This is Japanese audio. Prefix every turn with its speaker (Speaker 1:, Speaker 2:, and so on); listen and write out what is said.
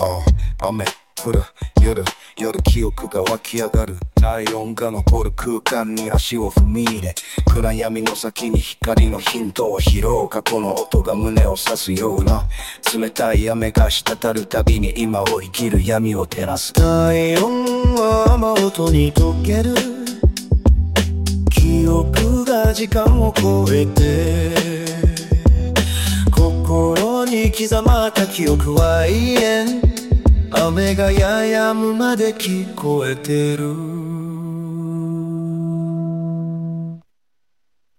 Speaker 1: 雨降る夜記憶が湧き上がる。体温が残る空間に足を踏み入れ、暗闇の先に光のヒントを拾う。過去の音が胸を刺すような冷たい雨が滴るたびに今を生きる闇を照らす。体温は雨音に溶ける。記憶が時間を超えて、心に刻まった記憶は永遠。雨が止むまで聞こえてる。